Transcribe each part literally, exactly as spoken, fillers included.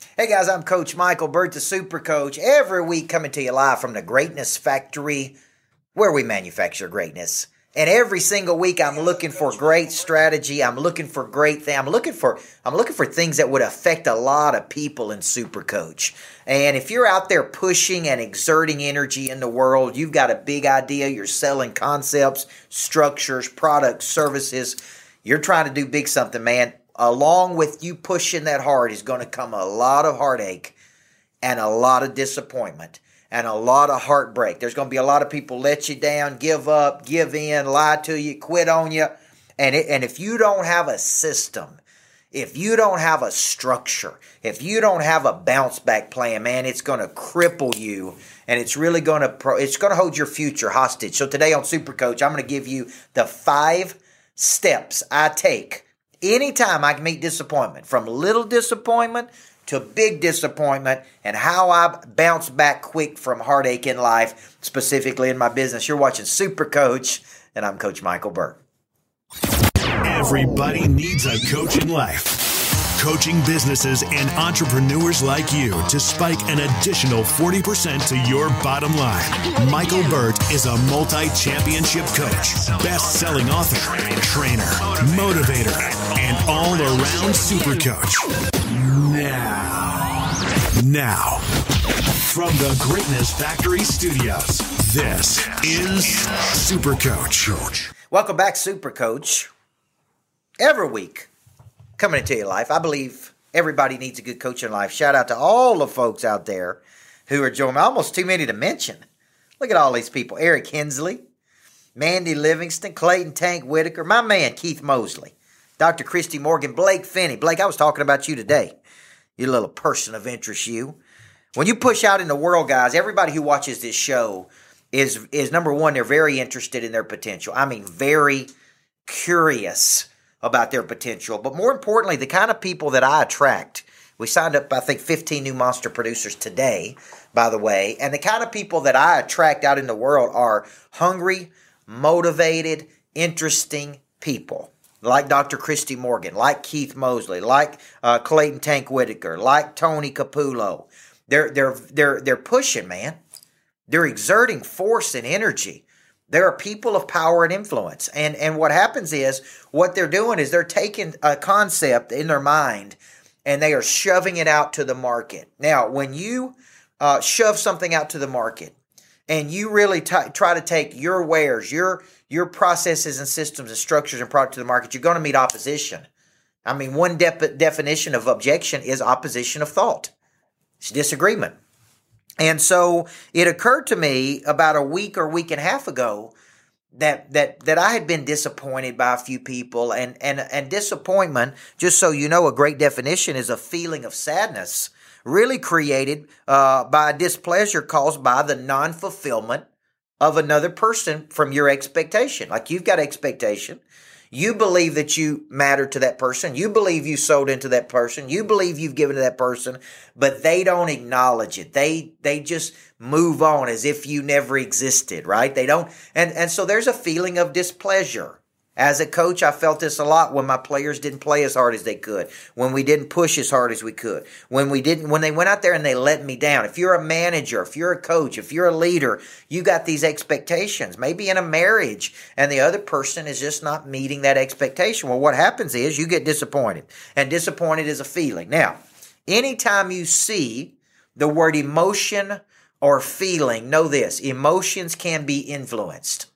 Hey guys, I'm Coach Michael Burt, the Super Coach. Every week coming to you live from the Greatness Factory, where we manufacture greatness. And every single week I'm looking for great strategy. I'm looking for great things. I'm looking for I'm looking for things that would affect a lot of people in Super Coach. And if you're out there pushing and exerting energy in the world, you've got a big idea, you're selling concepts, structures, products, services, you're trying to do big something, man. Along with you pushing that hard is going to come a lot of heartache and a lot of disappointment and a lot of heartbreak. There's going to be a lot of people let you down, give up, give in, lie to you, quit on you. And it, and if you don't have a system, if you don't have a structure, if you don't have a bounce back plan, man, it's going to cripple you, and it's really going to pro, it's going to hold your future hostage. So today on Super Coach, I'm going to give you the five steps I take anytime I can meet disappointment, from little disappointment to big disappointment, and how I bounce back quick from heartache in life, specifically in my business. You're watching Super Coach, and I'm Coach Michael Burt. Everybody needs a coach in life. Coaching businesses and entrepreneurs like you to spike an additional forty percent to your bottom line. Michael Burt is a multi-championship coach, best-selling author, trainer, motivator, and all-around super coach. Now, now, from the Greatness Factory Studios, this is Super Coach. Welcome back, Super Coach. Every week, coming into your life, I believe everybody needs a good coach in life. Shout out to all the folks out there who are joining me. Almost too many to mention. Look at all these people. Eric Hensley, Mandy Livingston, Clayton Tank Whitaker, my man Keith Mosley, Doctor Christy Morgan, Blake Finney. Blake, I was talking about you today. You little person of interest, you. When you push out in the world, guys, everybody who watches this show is, is number one, they're very interested in their potential. I mean, very curious about their potential. But more importantly, the kind of people that I attract. We signed up, I think, fifteen new monster producers today, by the way. And the kind of people that I attract out in the world are hungry, motivated, interesting people. Like Doctor Christy Morgan, like Keith Mosley, like uh, Clayton Tank Whitaker, like Tony Capullo. They're, they're, they're, they're pushing, man. They're exerting force and energy. There are people of power and influence. And, and what happens is, what they're doing is they're taking a concept in their mind and they are shoving it out to the market. Now, when you uh, shove something out to the market and you really t- try to take your wares, your your processes and systems and structures and product to the market, you're going to meet opposition. I mean, one de- definition of objection is opposition of thought. It's disagreement. And so it occurred to me about a week or week and a half ago that that that I had been disappointed by a few people. And, and, and disappointment, just so you know, a great definition is a feeling of sadness really created uh, by displeasure caused by the non-fulfillment of another person from your expectation. Like, you've got expectation. You believe that you matter to that person. You believe you sold into that person. You believe you've given to that person, but they don't acknowledge it. They they just move on as if you never existed, right? They don't. And, and so there's a feeling of displeasure. As a coach, I felt this a lot when my players didn't play as hard as they could, when we didn't push as hard as we could, when we didn't, when they went out there and they let me down. If you're a manager, if you're a coach, if you're a leader, you got these expectations, maybe in a marriage, and the other person is just not meeting that expectation. Well, what happens is you get disappointed, and disappointed is a feeling. Now, anytime you see the word emotion or feeling, know this: emotions can be influenced.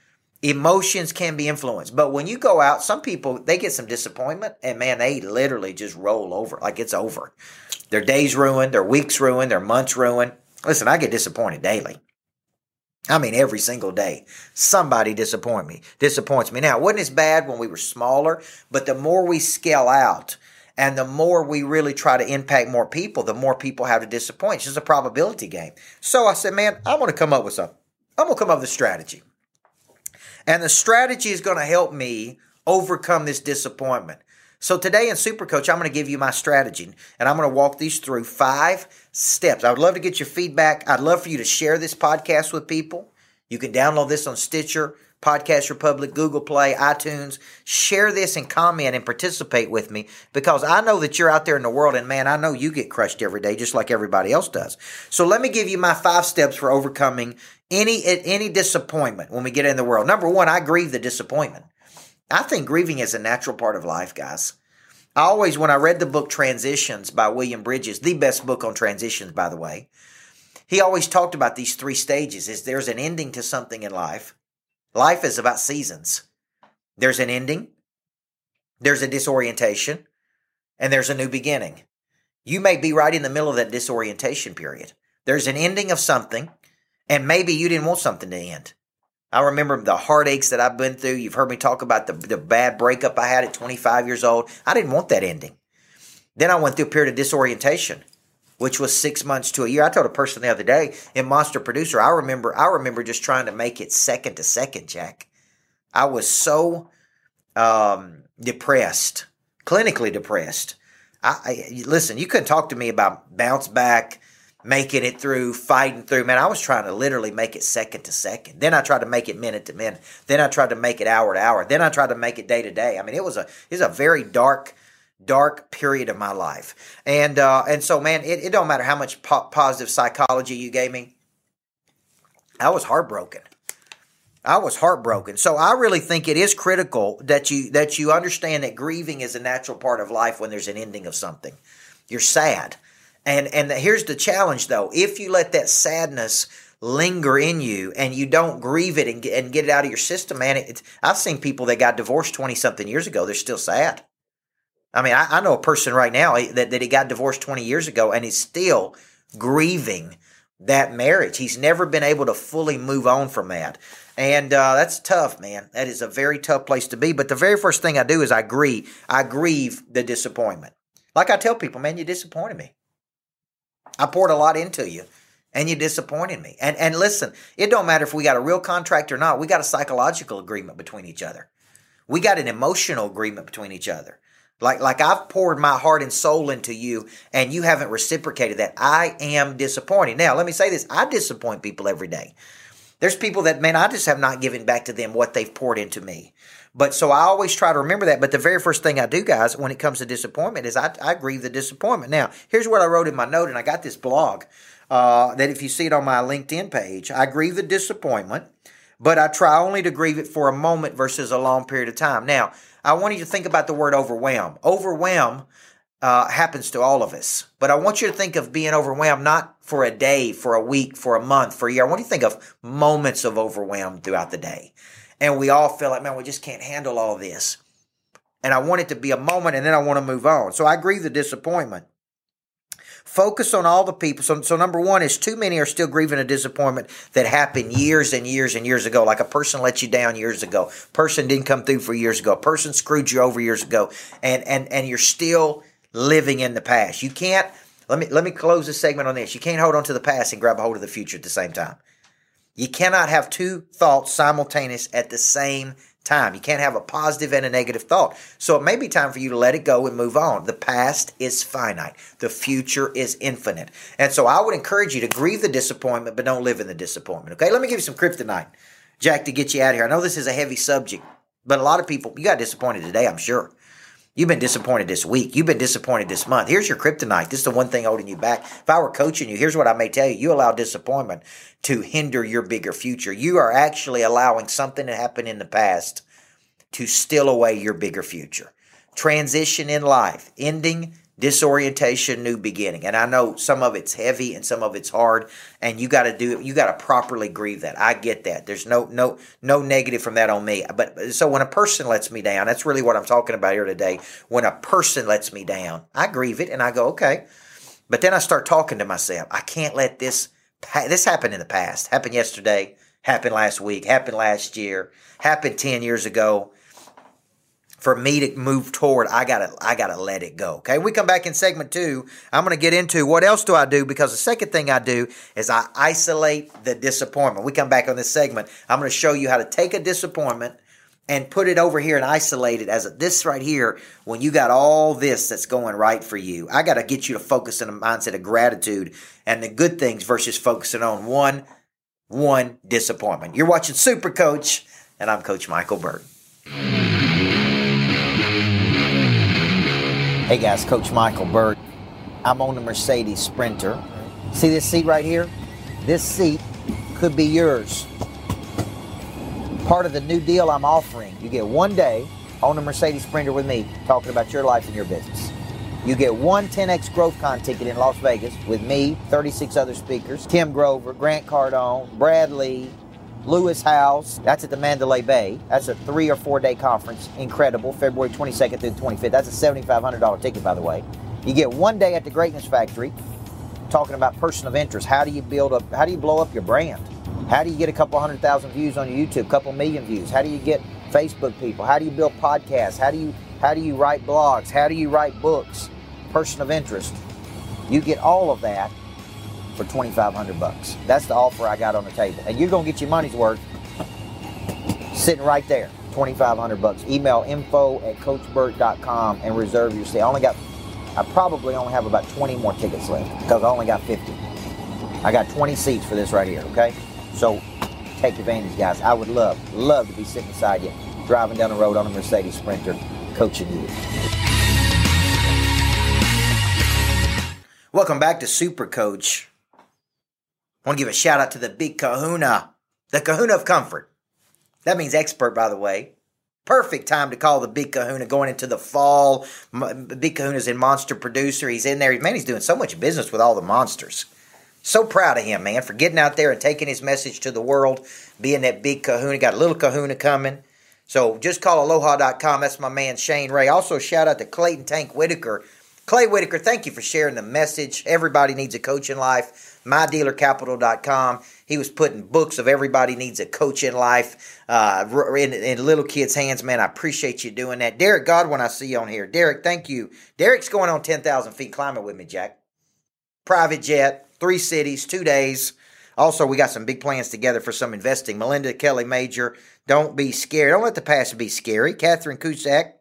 Emotions can be influenced. But when you go out, some people, they get some disappointment, and man, they literally just roll over like it's over. Their day's ruined, their week's ruined, their month's ruined. Listen, I get disappointed daily. I mean, every single day, somebody disappoint me, disappoints me. Now, it wasn't as bad when we were smaller, but the more we scale out and the more we really try to impact more people, the more people have to disappoint. It's just a probability game. So I said, man, I'm going to come up with something. I'm going to come up with a strategy. And the strategy is going to help me overcome this disappointment. So today in Super Coach, I'm going to give you my strategy, and I'm going to walk these through five steps. I would love to get your feedback. I'd love for you to share this podcast with people. You can download this on Stitcher, Podcast Republic, Google Play, iTunes. Share this and comment and participate with me, because I know that you're out there in the world, and man, I know you get crushed every day just like everybody else does. So let me give you my five steps for overcoming any any disappointment when we get in the world. Number one, I grieve the disappointment. I think grieving is a natural part of life, guys. I always, when I read the book Transitions by William Bridges, the best book on transitions, by the way, he always talked about these three stages. Is there's an ending to something in life. Life is about seasons. There's an ending, there's a disorientation, and there's a new beginning. You may be right in the middle of that disorientation period. There's an ending of something, and maybe you didn't want something to end. I remember the heartaches that I've been through. You've heard me talk about the, the bad breakup I had at twenty-five years old. I didn't want that ending. Then I went through a period of disorientation, which was six months to a year. I told a person the other day in Monster Producer, I remember I remember just trying to make it second to second, Jack. I was so um, depressed, clinically depressed. I, I Listen, you couldn't talk to me about bounce back, making it through, fighting through. Man, I was trying to literally make it second to second. Then I tried to make it minute to minute. Then I tried to make it hour to hour. Then I tried to make it day to day. I mean, it was a it was a very dark dark period of my life. And uh, and so, man, it, it don't matter how much po- positive psychology you gave me. I was heartbroken. I was heartbroken. So I really think it is critical that you that you understand that grieving is a natural part of life when there's an ending of something. You're sad. And and the, here's the challenge, though. If you let that sadness linger in you and you don't grieve it and get, and get it out of your system, man, it, it's, I've seen people that got divorced twenty-something years ago. They're still sad. I mean, I, I know a person right now that, that he got divorced twenty years ago and is still grieving that marriage. He's never been able to fully move on from that. And uh, that's tough, man. That is a very tough place to be. But the very first thing I do is I grieve. I grieve the disappointment. Like I tell people, man, you disappointed me. I poured a lot into you, and you disappointed me. And and listen, it don't matter if we got a real contract or not. We got a psychological agreement between each other. We got an emotional agreement between each other. Like, like I've poured my heart and soul into you, and you haven't reciprocated that. I am disappointed. Now, let me say this. I disappoint people every day. There's people that, man, I just have not given back to them what they've poured into me. But so I always try to remember that. But the very first thing I do, guys, when it comes to disappointment is I, I grieve the disappointment. Now, here's what I wrote in my note, and I got this blog uh, that if you see it on my LinkedIn page, I grieve the disappointment, but I try only to grieve it for a moment versus a long period of time. Now, I want you to think about the word overwhelm. Overwhelm uh, happens to all of us. But I want you to think of being overwhelmed not for a day, for a week, for a month, for a year. I want you to think of moments of overwhelm throughout the day. And we all feel like, man, we just can't handle all of this. And I want it to be a moment, and then I want to move on. So I grieve the disappointment. Focus on all the people. So, so number one is too many are still grieving a disappointment that happened years and years and years ago. Like a person let you down years ago. Person didn't come through for years ago. Person screwed you over years ago. And and and you're still living in the past. You can't, let me let me close this segment on this. You can't hold on to the past and grab a hold of the future at the same time. You cannot have two thoughts simultaneous at the same time. You can't have a positive and a negative thought. So it may be time for you to let it go and move on. The past is finite. The future is infinite. And so I would encourage you to grieve the disappointment, but don't live in the disappointment. Okay, let me give you some kryptonite, Jack, to get you out of here. I know this is a heavy subject, but a lot of people, you got disappointed today, I'm sure. You've been disappointed this week. You've been disappointed this month. Here's your kryptonite. This is the one thing holding you back. If I were coaching you, here's what I may tell you. You allow disappointment to hinder your bigger future. You are actually allowing something that happened in the past to steal away your bigger future. Transition in life, ending, disorientation, new beginning. And I know some of it's heavy and some of it's hard, and you got to do it. You got to properly grieve that. I get that. There's no no no negative from that on me. But so when a person lets me down, that's really what I'm talking about here today. When a person lets me down, I grieve it and I go, okay. But then I start talking to myself. I can't let this this happen in the past. Happened yesterday, happened last week, happened last year, happened ten years ago. For me to move toward, I gotta, I gotta let it go. Okay, we come back in segment two. I'm gonna get into what else do I do, because the second thing I do is I isolate the disappointment. We come back on this segment. I'm gonna show you how to take a disappointment and put it over here and isolate it as a, this right here. When you got all this that's going right for you, I gotta get you to focus on a mindset of gratitude and the good things versus focusing on one, one disappointment. You're watching Super Coach. and I'm Coach Michael Burt. Hey guys, Coach Michael Burt. I'm on the Mercedes Sprinter. See this seat right here? This seat could be yours. Part of the new deal I'm offering, you get one day on the Mercedes Sprinter with me talking about your life and your business. You get one ten X GrowthCon ticket in Las Vegas with me, thirty-six other speakers, Tim Grover, Grant Cardone, Brad Lee, Lewis Howes. That's at the Mandalay Bay. That's a three or four day conference. Incredible. February twenty-second through the twenty-fifth. That's a seventy-five hundred dollars ticket, by the way. You get one day at the Greatness Factory talking about person of interest. How do you build up, how do you blow up your brand? How do you get a couple hundred thousand views on your YouTube, a couple million views? How do you get Facebook people? How do you build podcasts? How do you how do you write blogs? How do you write books? Person of interest. You get all of that for twenty-five hundred bucks. That's the offer I got on the table. And you're going to get your money's worth sitting right there, twenty-five hundred bucks. Email info at coach burt dot com and reserve your seat. I only got I probably only have about twenty more tickets left because I only got fifty. I got twenty seats for this right here, okay? So take advantage, guys. I would love, love to be sitting beside you, driving down the road on a Mercedes Sprinter, coaching you. Welcome back to Super Coach. I want to give a shout out to the Big Kahuna, the Kahuna of Comfort. That means expert, by the way. Perfect time to call the Big Kahuna going into the fall. Big Kahuna's in Monster Producer. He's in there. Man, he's doing so much business with all the monsters. So proud of him, man, for getting out there and taking his message to the world, being that Big Kahuna. Got a little Kahuna coming. So just call aloha dot com. That's my man Shane Ray. Also, shout out to Clayton Tank Whitaker. Clay Whitaker, thank you for sharing the message. Everybody needs a coach in life. my dealer capital dot com. He was putting books of everybody needs a coach in life uh, in, in little kids' hands. Man, I appreciate you doing that. Derek Godwin, I see you on here. Derek, thank you. Derek's going on ten thousand feet climbing with me, Jack. Private jet, three cities, two days. Also, we got some big plans together for some investing. Melinda Kelly Major, don't be scared. Don't let the past be scary. Catherine Cusack,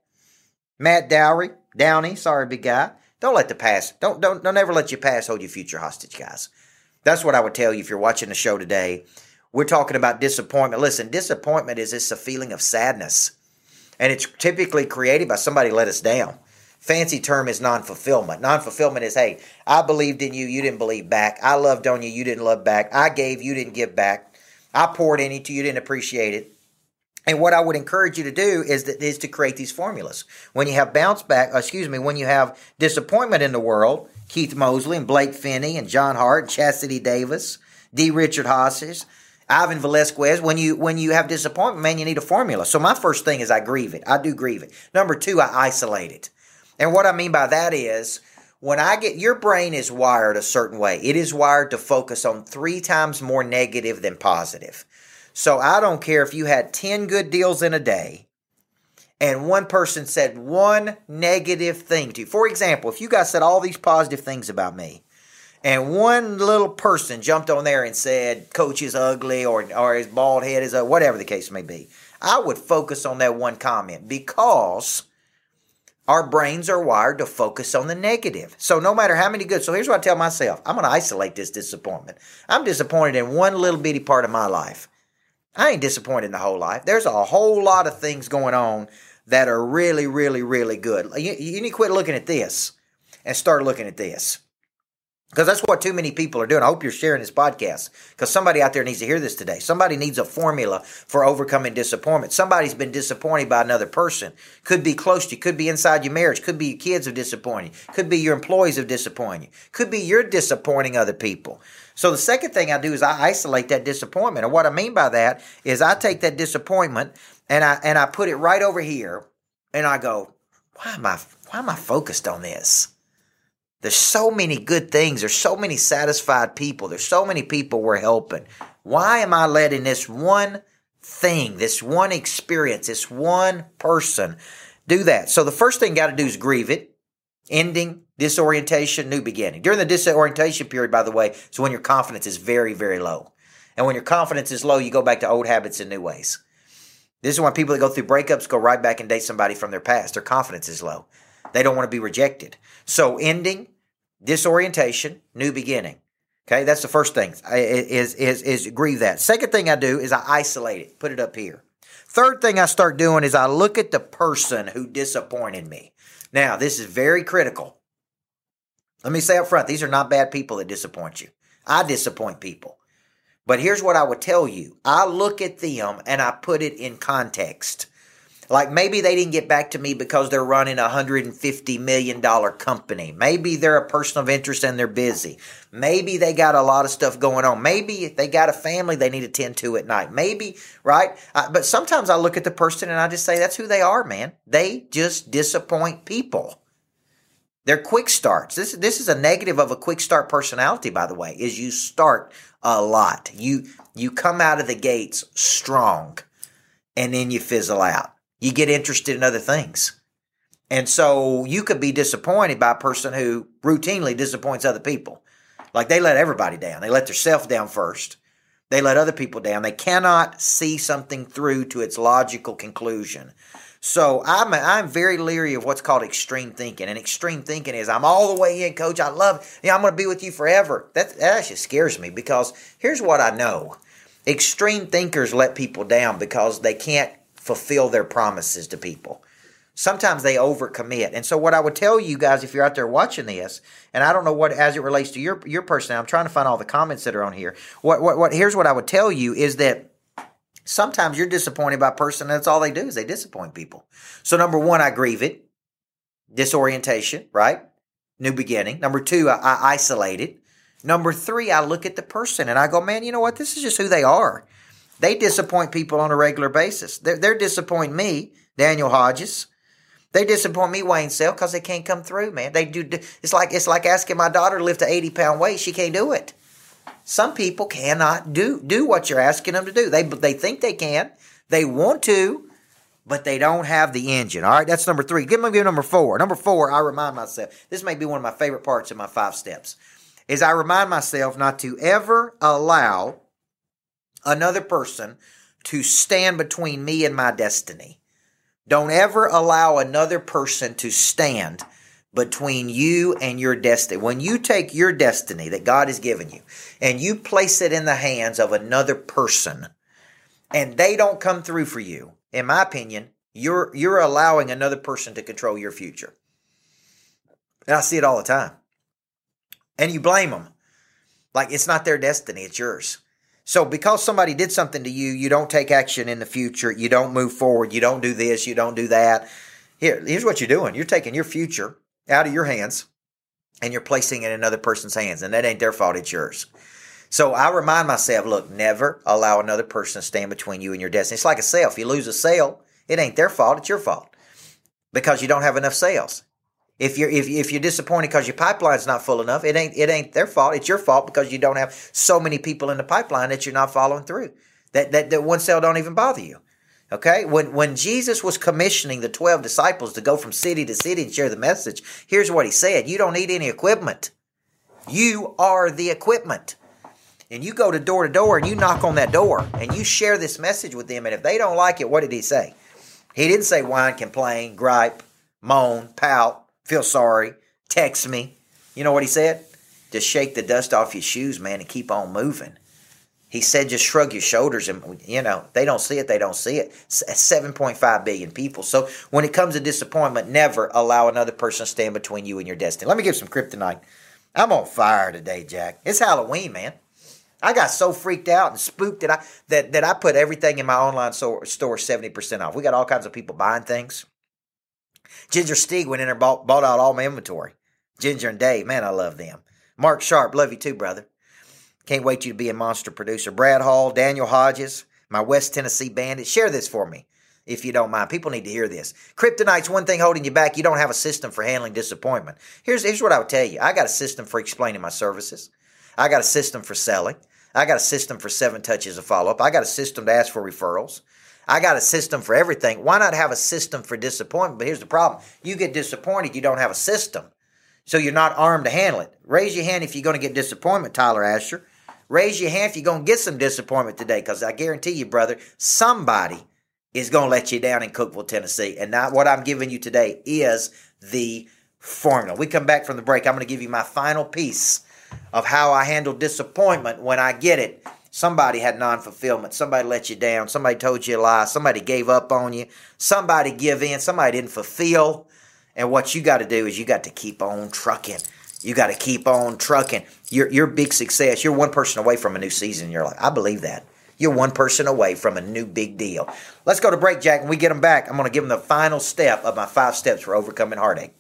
Matt Dowry, Downey, sorry, big guy. Don't let the past, don't, don't, don't ever let your past hold your future hostage, guys. That's what I would tell you if you're watching the show today. We're talking about disappointment. Listen, disappointment is just a feeling of sadness. And it's typically created by somebody let us down. Fancy term is non-fulfillment. Non-fulfillment is, hey, I believed in you, you didn't believe back. I loved on you, you didn't love back. I gave, you didn't give back. I poured into you, you didn't appreciate it. And what I would encourage you to do is that is to create these formulas. When you have bounce back, excuse me, when you have disappointment in the world, Keith Mosley and Blake Finney and John Hart, and Chastity Davis, D. Richard Haas's, Ivan Velasquez, when you when you have disappointment, man, you need a formula. So my first thing is I grieve it. I do grieve it. Number two, I isolate it. And what I mean by that is when I get, your brain is wired a certain way. It is wired to focus on three times more negative than positive. So I don't care if you had ten good deals in a day and one person said one negative thing to you. For example, if you guys said all these positive things about me and one little person jumped on there and said Coach is ugly or, or his bald head is ugly, whatever the case may be, I would focus on that one comment because our brains are wired to focus on the negative. So no matter how many good, so here's what I tell myself. I'm going to isolate this disappointment. I'm disappointed in one little bitty part of my life. I ain't disappointed in the whole life. There's a whole lot of things going on that are really, really, really good. You, you need to quit looking at this and start looking at this. Because that's what too many people are doing. I hope you're sharing this podcast because somebody out there needs to hear this today. Somebody needs a formula for overcoming disappointment. Somebody's been disappointed by another person. Could be close to you. Could be inside your marriage. Could be your kids have disappointed you. Could be your employees have disappointed you. Could be you're disappointing other people. So the second thing I do is I isolate that disappointment. And what I mean by that is I take that disappointment and I and I put it right over here and I go, why am I why am I focused on this? There's so many good things. There's so many satisfied people. There's so many people we're helping. Why am I letting this one thing, this one experience, this one person do that? So the first thing you got to do is grieve it. Ending, disorientation, new beginning. During the disorientation period, by the way, is when your confidence is very, very low. And when your confidence is low, you go back to old habits and new ways. This is when people that go through breakups go right back and date somebody from their past. Their confidence is low. They don't want to be rejected. So ending, disorientation, new beginning. Okay, that's the first thing, is, is, is grieve that. Second thing I do is I isolate it, put it up here. Third thing I start doing is I look at the person who disappointed me. Now, this is very critical. Let me say up front, these are not bad people that disappoint you. I disappoint people. But here's what I would tell you. I look at them and I put it in context. Like maybe they didn't get back to me because they're running a one hundred fifty million dollars company. Maybe they're a person of interest and they're busy. Maybe they got a lot of stuff going on. Maybe they got a family they need to tend to at night. Maybe, right? Uh, but sometimes I look at the person and I just say, that's who they are, man. They just disappoint people. They're quick starts. This, this is a negative of a quick start personality, by the way, is you start a lot. You, you come out of the gates strong and then you fizzle out. You get interested in other things. And so you could be disappointed by a person who routinely disappoints other people. Like they let everybody down. They let themselves down first. They let other people down. They cannot see something through to its logical conclusion. So I'm I'm very leery of what's called extreme thinking. And extreme thinking is I'm all the way in, coach. I love it. You know, I'm going to be with you forever. That, that actually scares me because here's what I know. Extreme thinkers let people down because they can't fulfill their promises to people. Sometimes they overcommit. And so what I would tell you guys, if you're out there watching this, and I don't know what as it relates to your your personality, I'm trying to find all the comments that are on here. What what what here's what I would tell you is that sometimes you're disappointed by a person, and that's all they do is they disappoint people. So number one, I grieve it. Disorientation, right? New beginning. Number two, I, I isolate it. Number three, I look at the person and I go, man, you know what? This is just who they are. They disappoint people on a regular basis. They're, they're disappointing me, Daniel Hodges. They disappoint me, Wayne Sell, because they can't come through, man. They do. It's like it's like asking my daughter to lift an eighty pound weight. She can't do it. Some people cannot do do what you're asking them to do. They they think they can. They want to, but they don't have the engine. All right, that's number three. Give me number four. Number four, I remind myself. This may be one of my favorite parts of my five steps. Is I remind myself not to ever allow another person to stand between me and my destiny. Don't ever allow another person to stand between you and your destiny. When you take your destiny that God has given you and you place it in the hands of another person and they don't come through for you, in my opinion, you're you're allowing another person to control your future. And I see it all the time. And you blame them. Like it's not their destiny, it's yours. So because somebody did something to you, you don't take action in the future. You don't move forward. You don't do this. You don't do that. Here, here's what you're doing. You're taking your future out of your hands and you're placing it in another person's hands. And that ain't their fault. It's yours. So I remind myself, look, never allow another person to stand between you and your destiny. It's like a sale. If you lose a sale, it ain't their fault. It's your fault because you don't have enough sales. If you're if if you're disappointed because your pipeline's not full enough, it ain't it ain't their fault. It's your fault because you don't have so many people in the pipeline that you're not following through. That that, that one sale don't even bother you. Okay? When when Jesus was commissioning the twelve disciples to go from city to city and share the message, here's what he said. You don't need any equipment. You are the equipment. And you go to door to door and you knock on that door and you share this message with them. And if they don't like it, what did he say? He didn't say whine, complain, gripe, moan, pout. Feel sorry, text me. You know what he said? Just shake the dust off your shoes, man, and keep on moving. He said just shrug your shoulders and, you know, they don't see it, they don't see it. seven point five billion people. So when it comes to disappointment, never allow another person to stand between you and your destiny. Let me give some kryptonite. I'm on fire today, Jack. It's Halloween, man. I got so freaked out and spooked that I that, that I put everything in my online store, store seventy percent off. We got all kinds of people buying things. Ginger Steeg went in there and bought, bought out all my inventory. Ginger and Dave, man, I love them. Mark Sharp, love you too, brother. Can't wait you to be a monster producer. Brad Hall, Daniel Hodges, my West Tennessee bandit. Share this for me, if you don't mind. People need to hear this. Kryptonite's one thing holding you back. You don't have a system for handling disappointment. Here's, here's what I would tell you. I got a system for explaining my services. I got a system for selling. I got a system for seven touches of follow-up. I got a system to ask for referrals. I got a system for everything. Why not have a system for disappointment? But here's the problem. You get disappointed, you don't have a system. So you're not armed to handle it. Raise your hand if you're going to get disappointment, Tyler Asher. Raise your hand if you're going to get some disappointment today, because I guarantee you, brother, somebody is going to let you down in Cookeville, Tennessee. And not what I'm giving you today is the formula. We come back from the break. I'm going to give you my final piece of how I handle disappointment when I get it. somebody had non-fulfillment. Somebody let you down. Somebody told you a lie. Somebody gave up on you. Somebody give in. Somebody didn't fulfill. And what you got to do is you got to keep on trucking. You got to keep on trucking. Your, your big success, you're one person away from a new season in your life. I believe that. You're one person away from a new big deal. Let's go to break, Jack. When we get them back, I'm going to give them the final step of my five steps for overcoming heartache.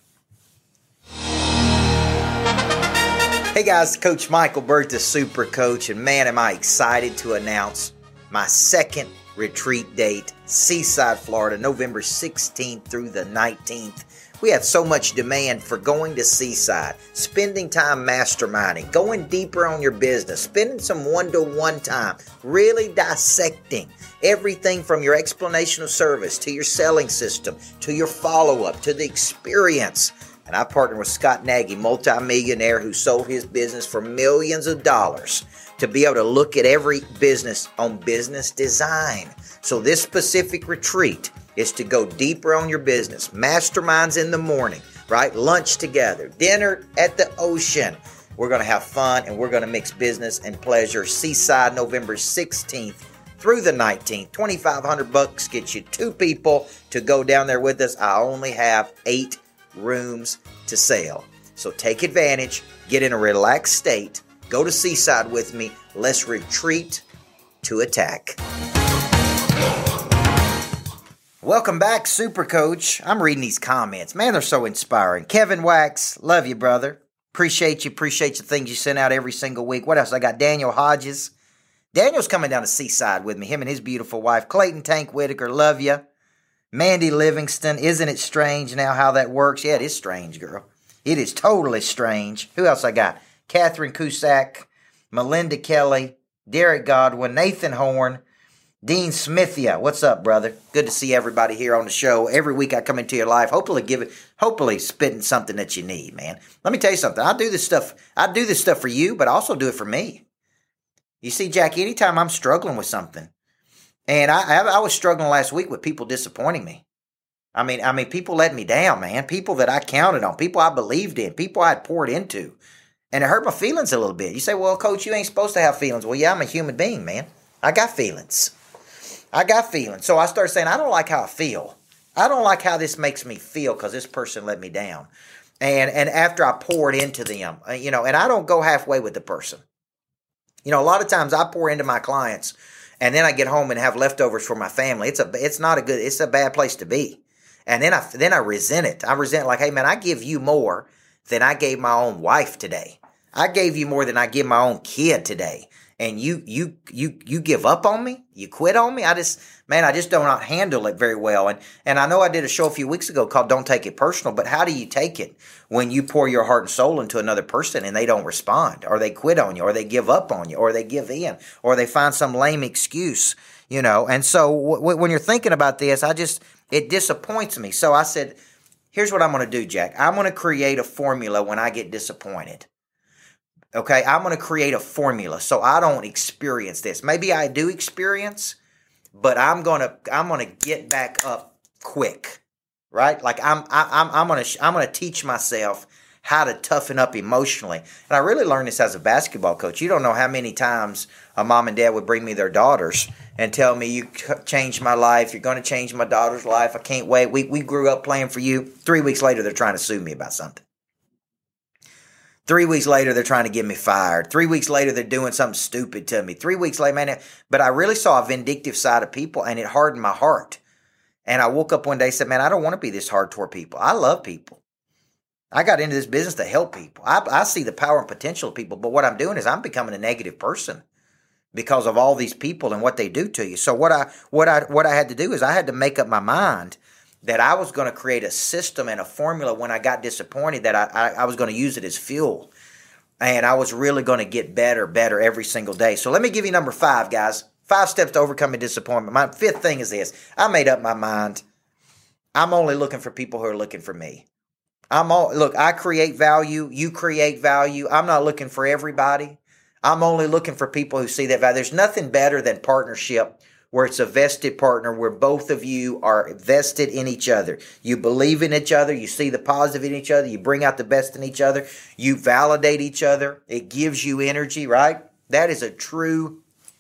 Hey guys, Coach Michael Burt, the Super Coach, and man, am I excited to announce my second retreat date, Seaside, Florida, November sixteenth through the nineteenth. We have so much demand for going to Seaside, spending time masterminding, going deeper on your business, spending some one-to-one time, really dissecting everything from your explanation of service to your selling system, to your follow-up, to the experience. And I partnered with Scott Nagy, multimillionaire who sold his business for millions of dollars, to be able to look at every business on business design. So this specific retreat is to go deeper on your business. Masterminds in the morning, right? Lunch together, dinner at the ocean. We're going to have fun and we're going to mix business and pleasure. Seaside, November sixteenth through the nineteenth. twenty-five hundred bucks gets you two people to go down there with us. I only have eight rooms to sell. So take advantage, get in a relaxed state, go to Seaside with me. Let's retreat to attack. Welcome back, Super Coach. I'm reading these comments. Man, they're so inspiring. Kevin Wax, love you, brother. Appreciate you. Appreciate the things you send out every single week. What else? I got Daniel Hodges. Daniel's coming down to Seaside with me, him and his beautiful wife. Clayton Tank Whitaker, love you. Mandy Livingston, isn't it strange now how that works? Yeah, it is strange, girl. It is totally strange. Who else I got? Catherine Cusack, Melinda Kelly, Derek Godwin, Nathan Horn, Dean Smithia. What's up, brother? Good to see everybody here on the show. Every week I come into your life, hopefully give it, hopefully spitting something that you need, man. Let me tell you something. I do this stuff. I do this stuff for you, but I also do it for me. You see, Jack, anytime I'm struggling with something, and I, I, I was struggling last week with people disappointing me. I mean, I mean, people let me down, man. People that I counted on, people I believed in, people I had poured into, and it hurt my feelings a little bit. You say, well, Coach, you ain't supposed to have feelings. Well, yeah, I'm a human being, man. I got feelings. I got feelings. So I started saying, I don't like how I feel. I don't like how this makes me feel because this person let me down. And and after I poured into them, you know, and I don't go halfway with the person. You know, a lot of times I pour into my clients and then I get home and have leftovers for my family. It's a it's not a good, it's a bad place to be. And then I then I resent it. I resent like, hey man, I give you more than I gave my own wife today. I gave you more than I give my own kid today. And you, you, you, you give up on me? You quit on me? I just, man, I just do not handle it very well. And, and I know I did a show a few weeks ago called Don't Take It Personal, but how do you take it when you pour your heart and soul into another person and they don't respond, or they quit on you, or they give up on you, or they give in, or they find some lame excuse, you know? And so w- when you're thinking about this, I just, it disappoints me. So I said, here's what I'm going to do, Jack. I'm going to create a formula when I get disappointed. Okay, I'm going to create a formula so I don't experience this. Maybe I do experience, but I'm going to I'm going to get back up quick, right? Like I'm I, I'm I'm going to I'm going to teach myself how to toughen up emotionally. And I really learned this as a basketball coach. You don't know how many times a mom and dad would bring me their daughters and tell me, you changed my life. You're going to change my daughter's life. I can't wait. We we grew up playing for you. Three weeks later, they're trying to sue me about something. Three weeks later, they're trying to get me fired. Three weeks later, they're doing something stupid to me. Three weeks later, man, but I really saw a vindictive side of people, and it hardened my heart. And I woke up one day and said, man, I don't want to be this hard toward people. I love people. I got into this business to help people. I, I see the power and potential of people, but what I'm doing is I'm becoming a negative person because of all these people and what they do to you. So what I what I what I had to do is I had to make up my mind that I was going to create a system and a formula when I got disappointed, that I, I, I was going to use it as fuel. And I was really going to get better, better every single day. So let me give you number five, guys. Five steps to overcoming disappointment. My fifth thing is this. I made up my mind. I'm only looking for people who are looking for me. I'm all, look, I create value. You create value. I'm not looking for everybody. I'm only looking for people who see that value. There's nothing better than partnership, where it's a vested partner, where both of you are vested in each other. You believe in each other. You see the positive in each other. You bring out the best in each other. You validate each other. It gives you energy, right? That is a true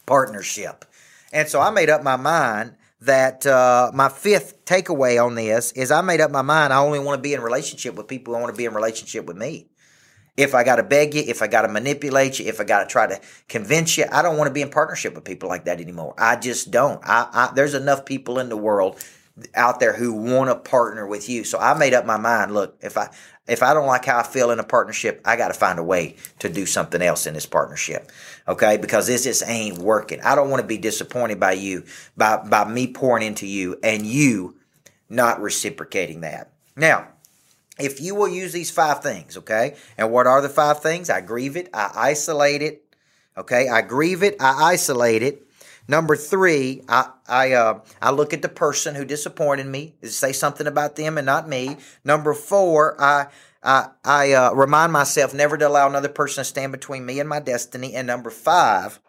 partnership. And so I made up my mind that uh, my fifth takeaway on this is I made up my mind I only want to be in a relationship with people who want to be in a relationship with me. If I got to beg you, if I got to manipulate you, if I got to try to convince you, I don't want to be in partnership with people like that anymore. I just don't. I, I, there's enough people in the world out there who want to partner with you. So I made up my mind, look, if I if I don't like how I feel in a partnership, I got to find a way to do something else in this partnership, okay? Because this just ain't working. I don't want to be disappointed by you, by, by me pouring into you and you not reciprocating that. Now, if you will use these five things, okay? And what are the five things? I grieve it, I isolate it, okay? I grieve it, I isolate it. Number three, I I uh, I look at the person who disappointed me, say something about them and not me. Number four, I I, I uh, remind myself never to allow another person to stand between me and my destiny. And number five,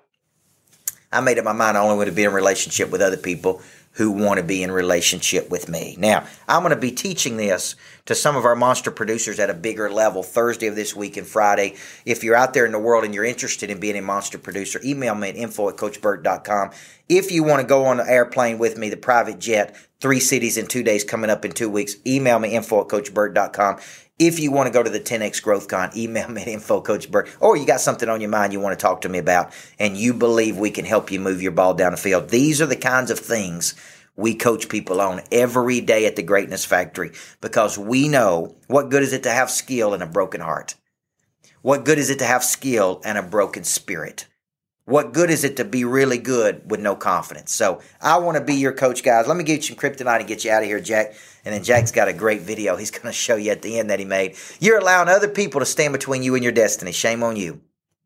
I made up my mind I only want to be in a relationship with other people who want to be in relationship with me. Now, I'm going to be teaching this to some of our monster producers at a bigger level Thursday of this week and Friday. If you're out there in the world and you're interested in being a monster producer, email me at info at coach burt dot com. If you want to go on an airplane with me, the private jet, three cities in two days coming up in two weeks, email me info at coach burt dot com. If you want to go to the ten X Growth Con, email me at info coach burt. Or you got something on your mind you want to talk to me about and you believe we can help you move your ball down the field. These are the kinds of things we coach people on every day at the Greatness Factory because we know what good is it to have skill and a broken heart? What good is it to have skill and a broken spirit? What good is it to be really good with no confidence? So I want to be your coach, guys. Let me get you some kryptonite and get you out of here, Jack. And then Jack's got a great video he's going to show you at the end that he made. You're allowing other people to stand between you and your destiny. Shame on you.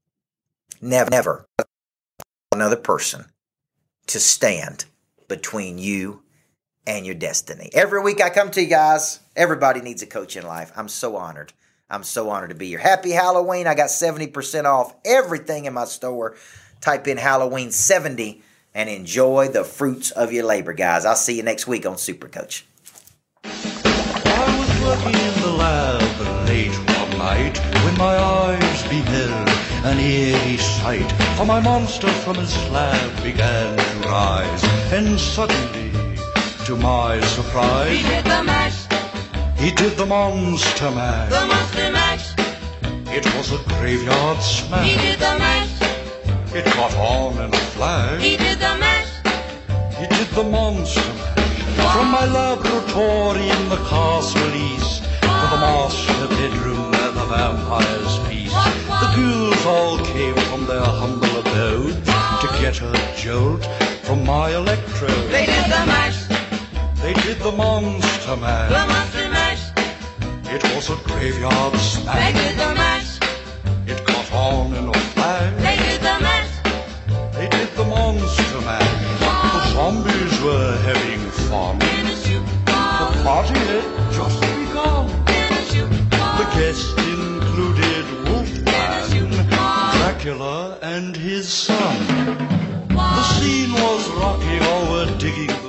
Never, never another person to stand between you and your destiny. Every week I come to you guys. Everybody needs a coach in life. I'm so honored. I'm so honored to be here. Happy Halloween. I got seventy percent off everything in my store. Type in Halloween seventy and enjoy the fruits of your labor, guys. I'll see you next week on Super Coach. I was working in the lab late one night when my eyes beheld an eerie sight. For my monster from his slab began to rise, and suddenly, to my surprise, he did the mash. He did the monster mash. The monster mash. It was a graveyard smash. He did the mash. It caught on in a flash. He did the mash. He did the monster mash. From my laboratory in the castle east to the master bedroom where the vampires feast, the ghouls all came from their humble abode to get a jolt from my electrode. They did the mash. They did the monster mash. The monster mash. It was a graveyard smash. They did the mash. It caught on in a flash. They did the mash. They did the monster mash. The zombies were having fun. In a shoot. The party had just begun. In a shoot. The guests included Wolfman, Dracula, and his son. The scene was rocking, all were digging